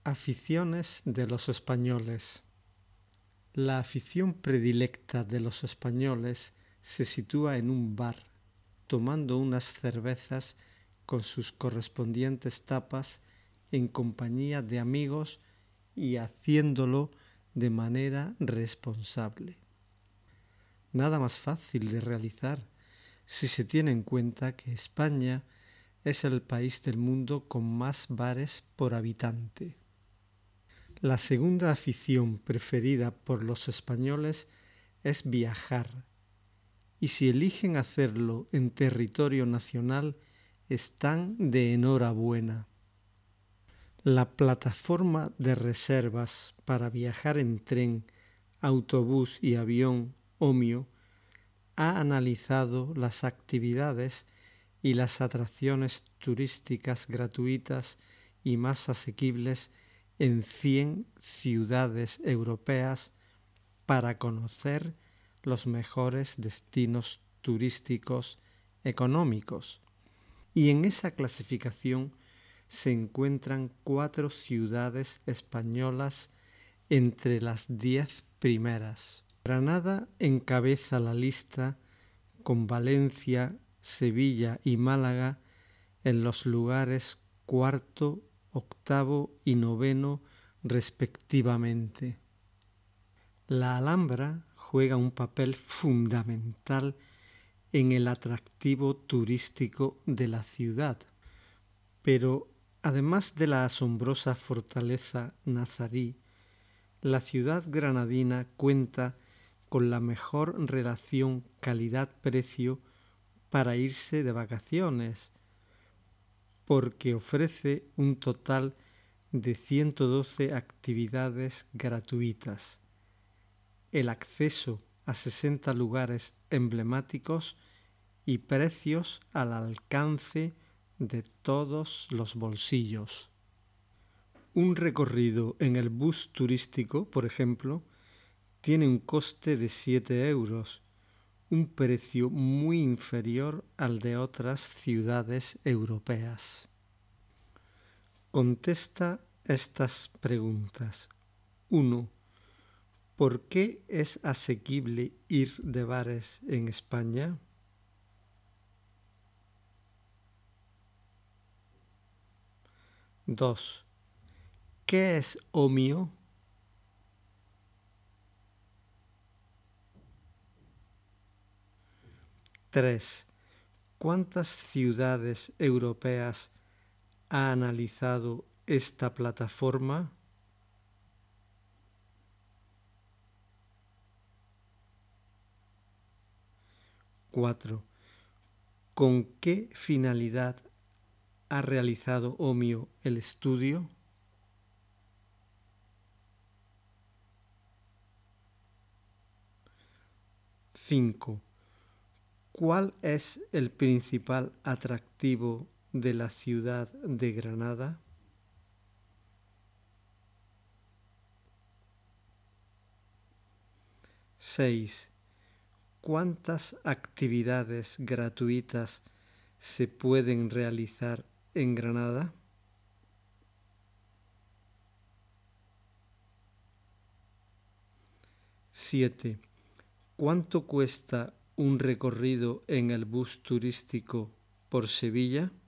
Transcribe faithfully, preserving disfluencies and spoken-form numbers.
Aficiones de los españoles. La afición predilecta de los españoles se sitúa en un bar, tomando unas cervezas con sus correspondientes tapas en compañía de amigos y haciéndolo de manera responsable. Nada más fácil de realizar si se tiene en cuenta que España es el país del mundo con más bares por habitante. La segunda afición preferida por los españoles es viajar, y si eligen hacerlo en territorio nacional, están de enhorabuena. La plataforma de reservas para viajar en tren, autobús y avión Omio ha analizado las actividades y las atracciones turísticas gratuitas y más asequibles en cien ciudades europeas para conocer los mejores destinos turísticos económicos. Y en esa clasificación se encuentran cuatro ciudades españolas entre las diez primeras. Granada encabeza la lista con Valencia, Sevilla y Málaga en los lugares cuarto, octavo y noveno respectivamente. La Alhambra juega un papel fundamental en el atractivo turístico de la ciudad, pero además de la asombrosa fortaleza nazarí, la ciudad granadina cuenta con la mejor relación calidad-precio para irse de vacaciones, porque ofrece un total de ciento doce actividades gratuitas, el acceso a sesenta lugares emblemáticos y precios al alcance de todos los bolsillos. Un recorrido en el bus turístico, por ejemplo, tiene un coste de siete euros, un precio muy inferior al de otras ciudades europeas. Contesta estas preguntas. uno. ¿Por qué es asequible ir de bares en España? dos. ¿Qué es Omio? tres. ¿Cuántas ciudades europeas ha analizado esta plataforma? cuatro. ¿Con qué finalidad ha realizado Omio el estudio? cinco. ¿Cuál es el principal atractivo de la ciudad de Granada? seis. ¿Cuántas actividades gratuitas se pueden realizar en Granada? siete. ¿Cuánto cuesta un recorrido en el bus turístico por Sevilla?